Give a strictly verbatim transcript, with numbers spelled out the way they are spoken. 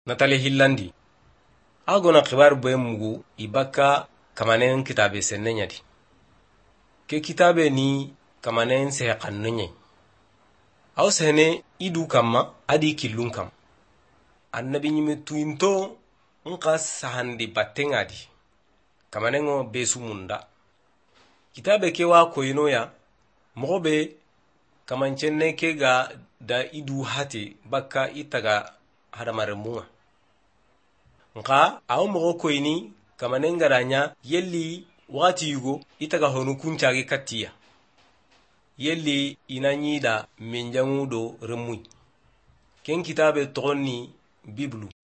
Natale Hillandi. Agona khibar boye mugu ibaka kamanen kitabe sennenyadi. Ke kitabe ni kamanen sehe kannunye. Aw sehne idu kama adi killun kam. Annabi nyime tuinto nka sahandi batengadi. Kamanengo besu munda. Kitabe ke wa koyino ya mogobe kamanchenne ke ga da idu hati baka itaga hadamaremunga. Nka aw mogo koyini kamanengaranya yelli wati yugo itaga honu kunchagi katiya. Yelli inanyida minjangu do remui. Ken kitabe togoni Biblu.